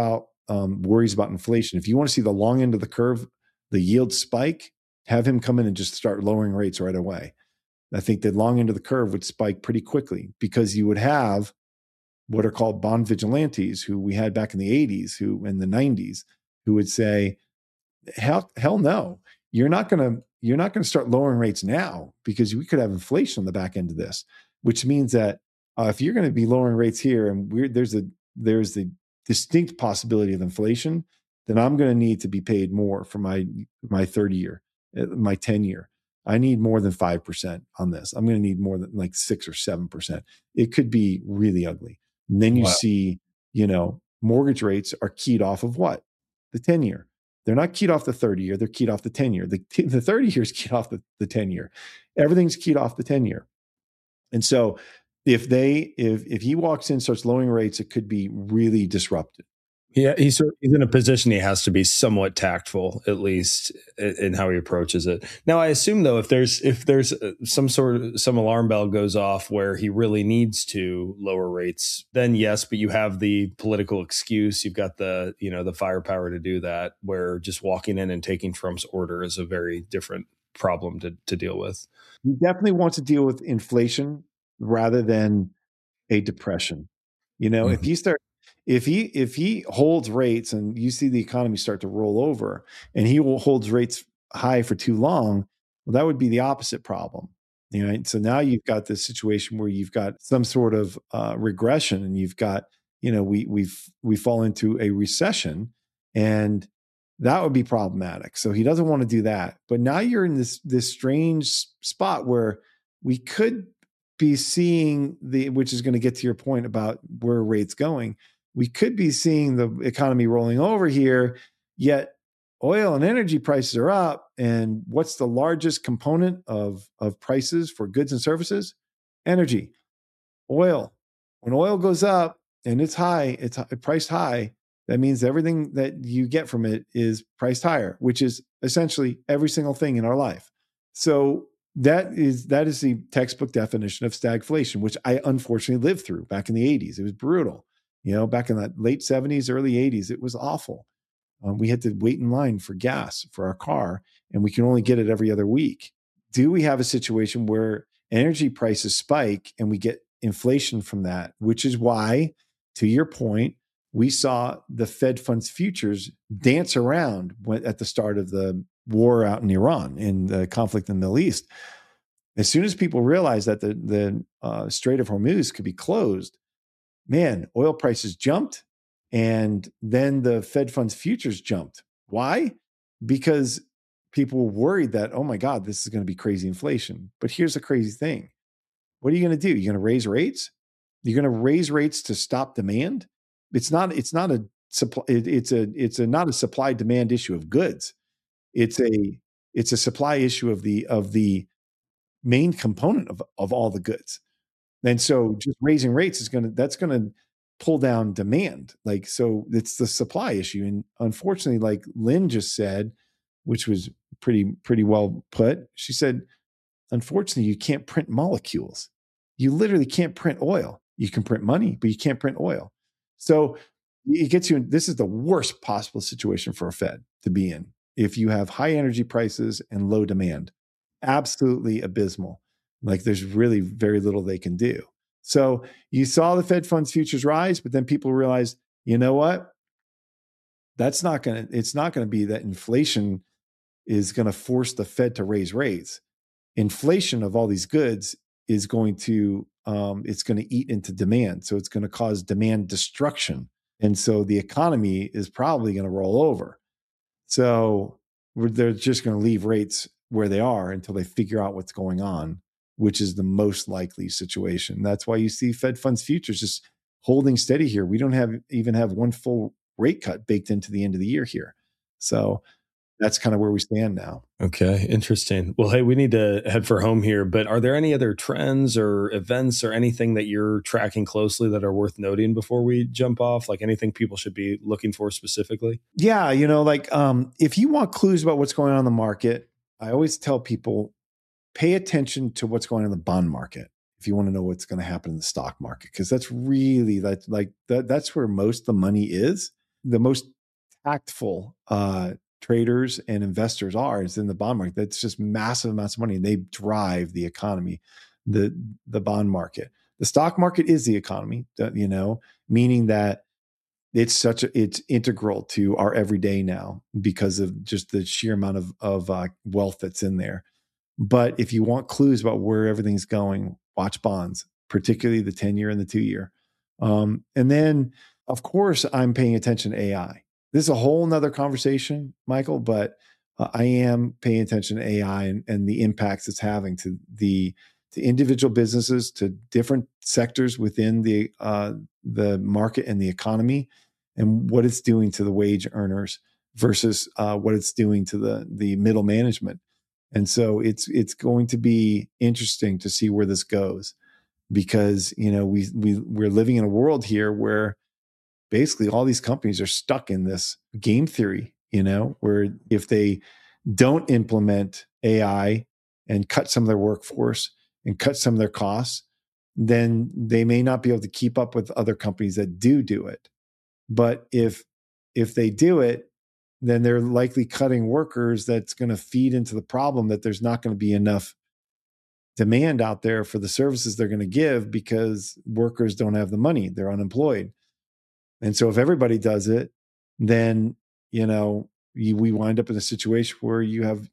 um, worries about inflation. If you want to see the long end of the curve, the yield spike, have him come in and just start lowering rates right away. I think the long end of the curve would spike pretty quickly because you would have what are called bond vigilantes, who we had back in the eighties, who in the nineties, who would say, hell, hell no, you're not going to, you're not going to start lowering rates now because we could have inflation on the back end of this, which means that uh, if you're going to be lowering rates here and we're, there's a, there's the distinct possibility of inflation, then I'm going to need to be paid more for my, my thirty year, my ten year. I need more than five percent on this. I'm going to need more than like six or seven percent. It could be really ugly. And then you wow. see, you know, mortgage rates are keyed off of what? The ten year. They're not keyed off the thirty year. They're keyed off the ten year. The, the thirty year is keyed off the, the ten year. Everything's keyed off the ten year. And so if they, if, if he walks in, starts lowering rates, it could be really disruptive.
Yeah, he's he's in a position he has to be somewhat tactful, at least in how he approaches it. Now, I assume though, if there's if there's some sort of some alarm bell goes off where he really needs to lower rates, then yes, but you have the political excuse, you've got the you know the firepower to do that. Where just walking in and taking Trump's order is a very different problem to to deal with.
He definitely wants to deal with inflation rather than a depression. You know, mm-hmm. if you start. If he if he holds rates and you see the economy start to roll over and he holds rates high for too long, well, that would be the opposite problem. You know, so now you've got this situation where you've got some sort of uh, regression, and you've got, you know, we we've we fall into a recession, and that would be problematic. So he doesn't want to do that. But now you're in this this strange spot where we could be seeing the, which is going to get to your point about where rates going. We could be seeing the economy rolling over here, yet oil and energy prices are up. And what's the largest component of, of prices for goods and services? Energy, oil. When oil goes up and it's high, it's priced high, that means everything that you get from it is priced higher, which is essentially every single thing in our life. So that is that is the textbook definition of stagflation, which I unfortunately lived through back in the eighties. It was brutal. You know, back in the late seventies, early eighties, it was awful. Um, we had to wait in line for gas for our car, and we can only get it every other week. Do we have a situation where energy prices spike and we get inflation from that? Which is why, to your point, we saw the Fed funds futures dance around at the start of the war out in Iran, in the conflict in the Middle East. As soon as people realized that the, the uh, Strait of Hormuz could be closed, man, oil prices jumped, and then the Fed funds futures jumped. Why? Because people were worried that, oh my God, this is going to be crazy inflation. But here's the crazy thing. What are you going to do? You're going to raise rates? You're going to raise rates to stop demand? It's not, it's not a supply, it, it's a, it's a, not a supply demand issue of goods. It's a, it's a supply issue of the, of the main component of, of all the goods. And so just raising rates is going to, that's going to pull down demand. Like, so it's the supply issue. And unfortunately, like Lynn just said, which was pretty, pretty well put. She said, unfortunately, you can't print molecules. You literally can't print oil. You can print money, but you can't print oil. So it gets you in, this is the worst possible situation for a Fed to be in. If you have high energy prices and low demand, absolutely abysmal. Like there's really very little they can do. So you saw the Fed funds futures rise, but then people realized, you know what? That's not going to, it's not going to be that inflation is going to force the Fed to raise rates. Inflation of all these goods is going to, um, it's going to eat into demand. So it's going to cause demand destruction. And so the economy is probably going to roll over. So we're, they're just going to leave rates where they are until they figure out what's going on, which is the most likely situation. That's why you see Fed funds futures just holding steady here. We don't have even have one full rate cut baked into the end of the year here. So that's kind of where we stand now.
Okay, interesting. Well, hey, we need to head for home here, but are there any other trends or events or anything that you're tracking closely that are worth noting before we jump off? Like anything people should be looking for specifically?
Yeah, you know, like um, if you want clues about what's going on in the market, I always tell people, pay attention to what's going on in the bond market if you want to know what's going to happen in the stock market, because that's really that like that, that's where most of the money is. the most tactful uh, traders and investors are is in the bond market. That's just massive amounts of money, and they drive the economy, the the bond market. The stock market is the economy, you know, meaning that it's such a, it's integral to our everyday now because of just the sheer amount of, of uh, wealth that's in there. But if you want clues about where everything's going, watch bonds, particularly the ten year and the two year. Um, and then, of course, I'm paying attention to A I. This is a whole nother conversation, Michael, but uh, I am paying attention to A I and, and the impacts it's having to the to individual businesses, to different sectors within the uh, the market and the economy, and what it's doing to the wage earners versus uh, what it's doing to the the middle management. And so it's it's going to be interesting to see where this goes, because you know we we we're living in a world here where basically all these companies are stuck in this game theory, you know, where if they don't implement A I and cut some of their workforce and cut some of their costs, then they may not be able to keep up with other companies that do do it. But if if they do it, then they're likely cutting workers. That's going to feed into the problem that there's not going to be enough demand out there for the services they're going to give because workers don't have the money. They're unemployed. And so if everybody does it, then, you know, you, we wind up in a situation where you have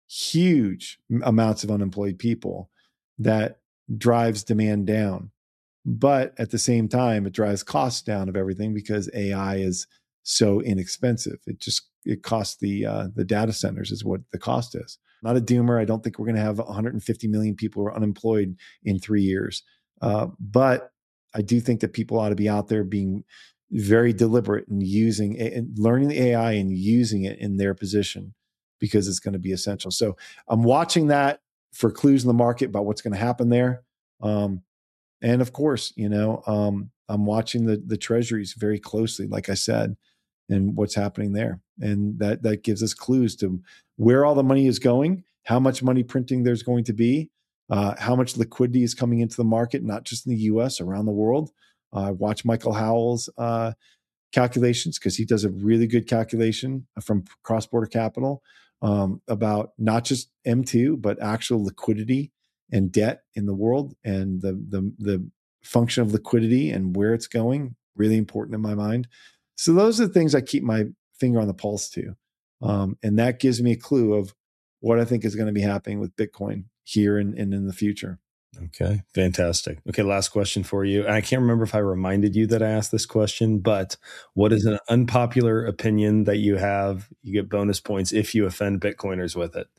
huge amounts of unemployed people that drives demand down. But at the same time, it drives costs down of everything because A I is so inexpensive. It just, it costs the uh, the data centers is what the cost is. Not a doomer. I don't think we're going to have one hundred fifty million people who are unemployed in three years. Uh, but I do think that people ought to be out there being very deliberate in using and learning the A I and using it in their position, because it's going to be essential. So I'm watching that for clues in the market about what's going to happen there. Um, and of course, you know, um, I'm watching the the treasuries very closely, like I said, and what's happening there. And that that gives us clues to where all the money is going, how much money printing there's going to be, uh, how much liquidity is coming into the market, not just in the U S, around the world. Uh, watch Michael Howell's uh, calculations, because he does a really good calculation from Cross-Border Capital um, about not just M two, but actual liquidity and debt in the world, and the, the, the function of liquidity and where it's going. Really important in my mind. So those are the things I keep my finger on the pulse to. Um, and that gives me a clue of what I think is going to be happening with Bitcoin here and, and in the future.
Okay, fantastic. Okay, last question for you. And I can't remember if I reminded you that I asked this question, but what is an unpopular opinion that you have? You get bonus points if you offend Bitcoiners with it.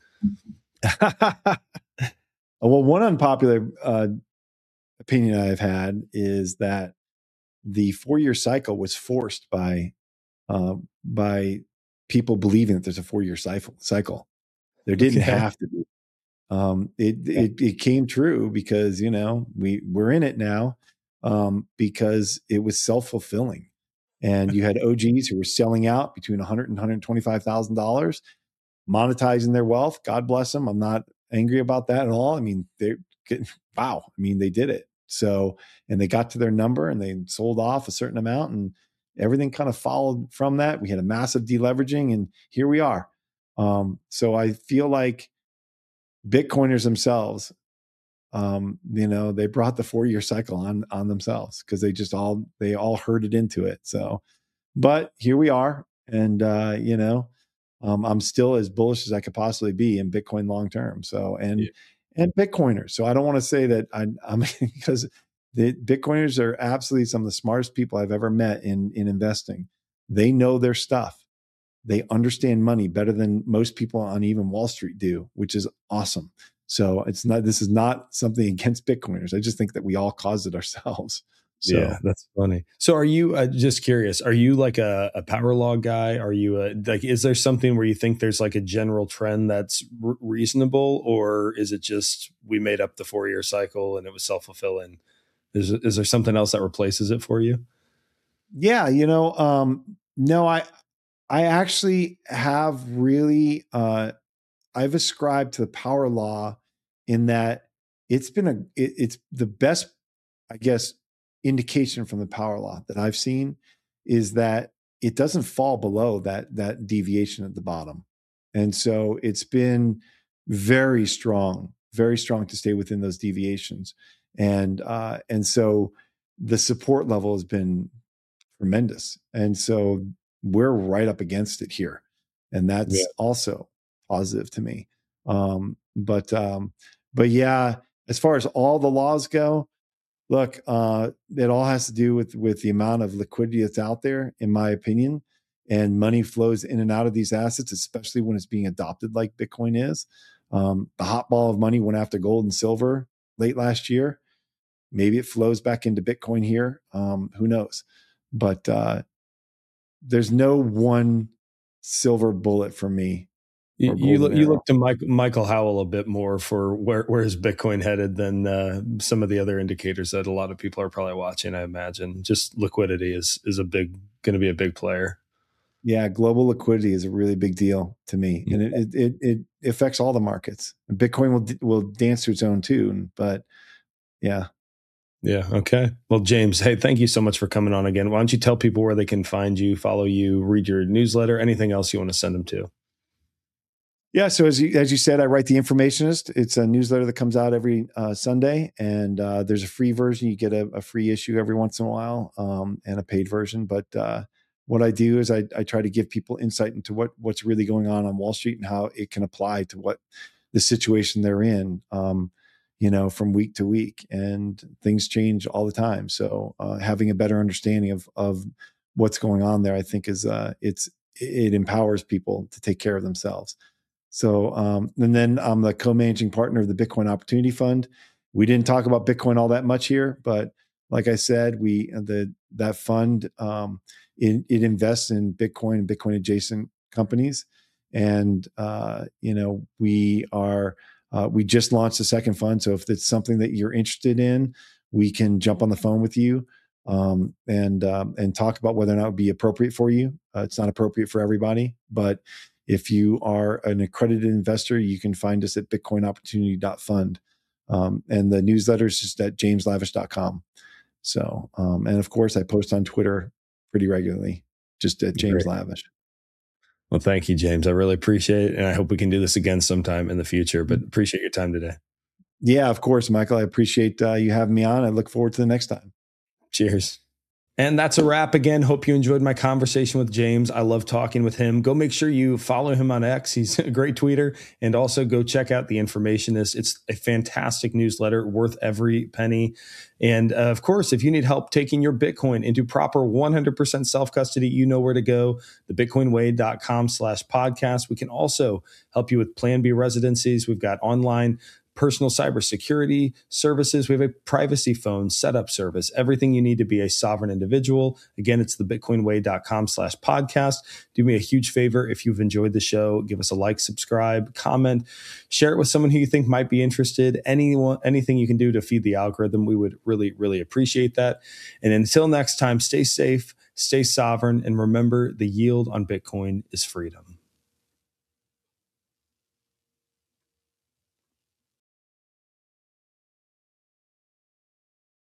Well, one unpopular uh, opinion I've had is that the four-year cycle was forced by uh, by people believing that there's a four-year cycle. There didn't okay. have to be. Um, it, it it came true because, you know, we we're in it now um, because it was self-fulfilling, and you had O Gs who were selling out between one hundred and one hundred twenty-five thousand dollars, monetizing their wealth. God bless them. I'm not angry about that at all. I mean, they wow. I mean, they did it. So, and they got to their number and they sold off a certain amount, and everything kind of followed from that. We had a massive deleveraging, and here we are. Um, so I feel like Bitcoiners themselves, um, you know, they brought the four-year cycle on on themselves because they just all they all herded into it. So, but here we are, and uh, you know, um, I'm still as bullish as I could possibly be in Bitcoin long term. So, and yeah. and Bitcoiners. So I don't want to say that I, I'm because the Bitcoiners are absolutely some of the smartest people I've ever met in in investing. They know their stuff. They understand money better than most people on even Wall Street do, which is awesome. So it's not, this is not something against Bitcoiners. I just think that we all caused it ourselves. So.
Yeah, that's funny. So are you, uh, just curious, are you like a, a power law guy? Are you a, like, is there something where you think there's like a general trend that's r- reasonable, or is it just, we made up the four year cycle and it was self-fulfilling? Is, is there something else that replaces it for you?
Yeah. You know, um, no, I, I actually have really, uh, I've ascribed to the power law in that it's been a, it, it's the best, I guess, indication from the power law that I've seen is that it doesn't fall below that that deviation at the bottom. And so it's been very strong, very strong to stay within those deviations. And uh, and so the support level has been tremendous. And so we're right up against it here. And that's yeah. also positive to me. Um, but um, but yeah, as far as all the laws go, look, uh, it all has to do with with the amount of liquidity that's out there, in my opinion, and money flows in and out of these assets, especially when it's being adopted like Bitcoin is. Um, the hot ball of money went after gold and silver late last year. Maybe it flows back into Bitcoin here. Um, who knows? But uh, there's no one silver bullet for me.
You you look, you look to Mike, Michael Howell a bit more for where where is Bitcoin headed than uh, some of the other indicators that a lot of people are probably watching. I imagine just liquidity is is a big going to be a big player.
Yeah, global liquidity is a really big deal to me, and it it it, it affects all the markets. Bitcoin will will dance to its own tune, but yeah.
Yeah. Okay. Well, James, hey, thank you so much for coming on again. Why don't you tell people where they can find you, follow you, read your newsletter, anything else you want to send them to?
Yeah. So as you, as you said, I write The Informationist. It's a newsletter that comes out every uh, Sunday, and uh, there's a free version. You get a, a free issue every once in a while, um, and a paid version. But uh, what I do is I, I try to give people insight into what what's really going on on Wall Street and how it can apply to what the situation they're in. Um, you know, from week to week, and things change all the time. So uh, having a better understanding of of what's going on there, I think is uh, it's it empowers people to take care of themselves. So um, and then I'm the co-managing partner of the Bitcoin Opportunity Fund. We didn't talk about Bitcoin all that much here, but like I said, we the that fund um, it, it invests in Bitcoin and Bitcoin adjacent companies, and uh, you know we are. Uh, we just launched a second fund. So if it's something that you're interested in, we can jump on the phone with you um, and um, and talk about whether or not it would be appropriate for you. Uh, it's not appropriate for everybody. But if you are an accredited investor, you can find us at bitcoin opportunity dot fund. Um, and the newsletter is just at james lavish dot com. So, um, and of course, I post on Twitter pretty regularly, just at James Great. Lavish.
Well, thank you, James. I really appreciate it. And I hope we can do this again sometime in the future, but appreciate your time today.
Yeah, of course, Michael. I appreciate uh, you having me on. I look forward to the next time.
Cheers. And that's a wrap again. Hope you enjoyed my conversation with James. I love talking with him. Go make sure you follow him on X. He's a great tweeter. And also go check out The Informationist. It's a fantastic newsletter, worth every penny. And uh, of course, if you need help taking your Bitcoin into proper one hundred percent self-custody, you know where to go, the bitcoin way dot com slash podcast. We can also help you with Plan B residencies. We've got online personal cybersecurity services. We have a privacy phone setup service, everything you need to be a sovereign individual. Again, it's the bitcoin way dot com slash podcast. Do me a huge favor. If you've enjoyed the show, give us a like, subscribe, comment, share it with someone who you think might be interested. Anyone, anything you can do to feed the algorithm, we would really, really appreciate that. And until next time, stay safe, stay sovereign, and remember the yield on Bitcoin is freedom.